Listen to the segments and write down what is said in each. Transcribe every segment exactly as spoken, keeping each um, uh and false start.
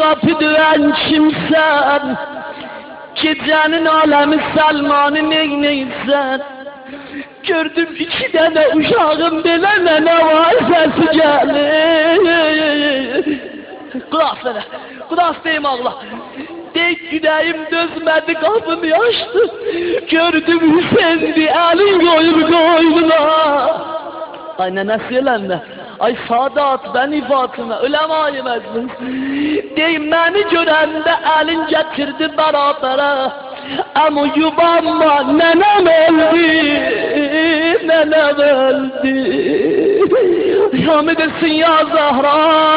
kapı düven kimsen, gecenin alemi Selman'ı neyneysen. Gördüm iki tane uşağım belene ne var sesi gelir. Kulak sana, kulak deyim Allah. Deyik yüreğim dözmedi, kapımı açtı. Gördüm Hüseyin'i elin koyup koynuna. Ay ne söylenme. Ay Sadat ben ifatına ölemayım ezmin. Deyim beni görende elin getirdi berabere. Ama yubanma nenem öldü, nenem öldü. Hamidesin ya Zahra.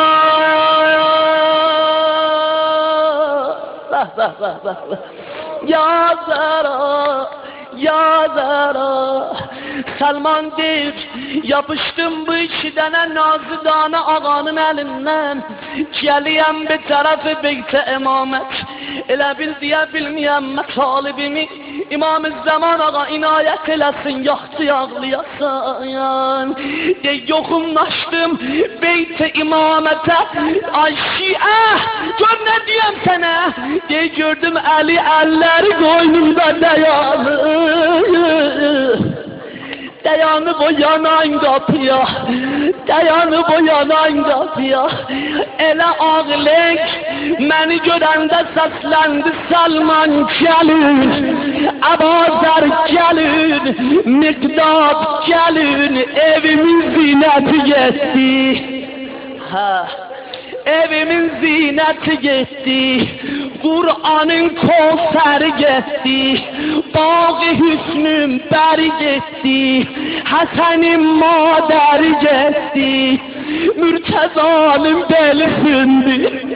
Bah bah bah bah bah. Ya Zahra, ya Zahra. Selman deyir, yapıştım bu iki tane nazidane ağanın elinden. Geliyem bir tarafı beyte imamet. Elə bil diye bilmeyem metalibimi. İmam-ı Zaman ağa inayet eləsin, yaxşı ağlayasan. De yoxumlaşdım beyte imamete. Ay şiə, gör ne diyem sana. De gördüm eli elleri koynumda dayanır. Dayanıp o yanan kapıya, dayanıp o yanan kapıya. Ele ağlayık, beni görende seslendi Selman gelin, Abazer gelin, Mikdad gelin, evimin zineti gitti. Ha. Evimin zineti gitti, Kur'an'ın konseri gitti, Bağı hüsnüm beri gitti, Hasan'ın maderi gitti, Mürteza'nın belisindi,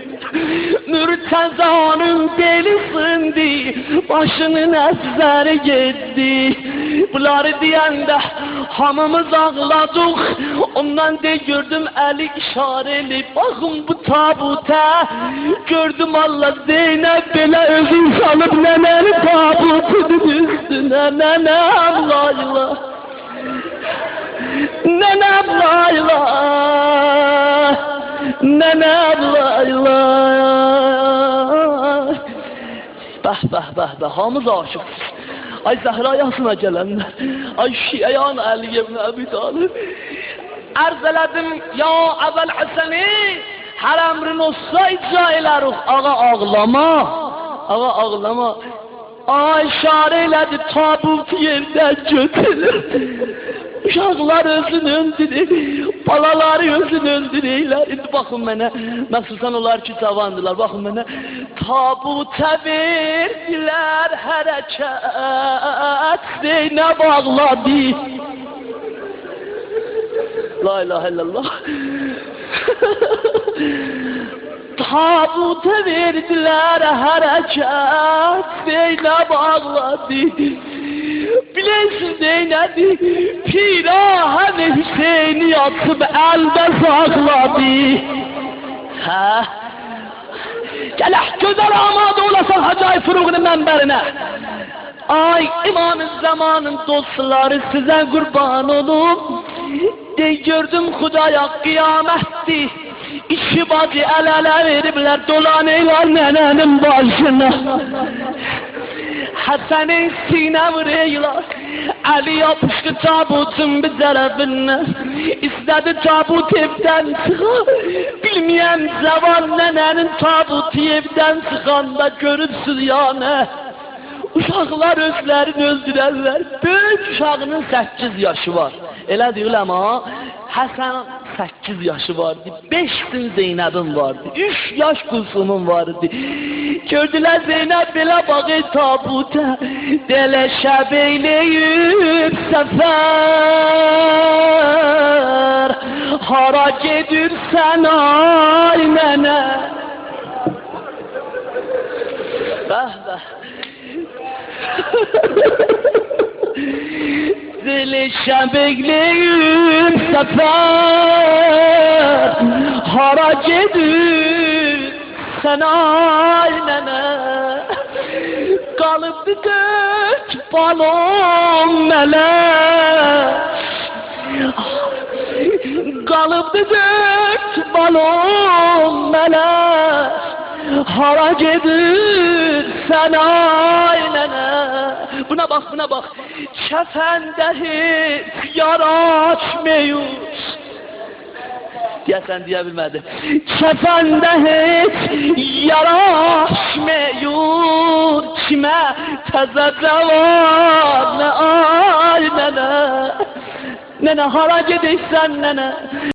Mürteza'nın belisindi, Başının eseri gitti. Bunları diyende hamımız ağladık. Ondan de gördüm eli işareli. Bakın bu tabuta. Gördüm Allah Zeynep bile özün salıp nenem tabutunun üstüne. Nenem layla, nenem layla, nenem layla. Bah bah bah bah, hamız aşık. Ay Zahra yasına gelenler, ay Şiyan Ali ibn Abi Talib. Arz elədim ya Əbəl Hüseyni, hər əmrin olsa icra elərik. Ağa ağlama, ağa ağlama. Ay işarə elədi tabut yerdən götürür. Uşaqlar özünü öldürür, balaları özünü öldürürlər. İndi baxın mənə, məxsusən onlar ki cavandılar, baxın mənə. Tabuta verdilər hərəkət, Zeynəb ağladı. La ilahe illallah. Tabuta verdilər hərəkət, Zeynəb ağladı. Bilirsin Zeynəbi, Pirahən Hüseyni atıp əldə sakladı. Hə? Gələk gözəl amadə olasan Hacay Fıruğunun mənbərinə. Ay İmam-ı Zamanın dostları sizə qurban olub. De gördüm Xudaya qiyamətdi. İki bacı əl-ələ veriblər dolanırlar nənənin başına. Hasan'ın sine vuruyorlar. Ali yapıştı tabutun bir tarafından. İstedi tabut evden çıkar. Bilmeyen zavan nenenin tabutu evden çıkanda görürsün yani. Uşaqlar özlərini öldürərlər. Böyük uşağının səkkiz yaşı var. Elə deyil ama Hasan səkkiz yaşı vardı. beş gün Zeynəbin vardı. üç yaş Kulsumun vardı. Gördülər Zeynəb belə bağı tabuta. Dələşəb eyləyib səfər. Hara gedirsən ay nənə. Bəh bəh. Deleşem bekleyim sefer. Hara gedir sen aynene. Kalıp dört balon melek. Kalıp dört balon melek. hara gedirsen ay nene. Buna bak, buna bak. Kəfəndə heç yara açmıyor. Deyəsən deyə bilmədi. Kəfəndə heç yara açmıyor. Kimə təzə cavan nə ay nənə. Nənə hara gedirsən nənə.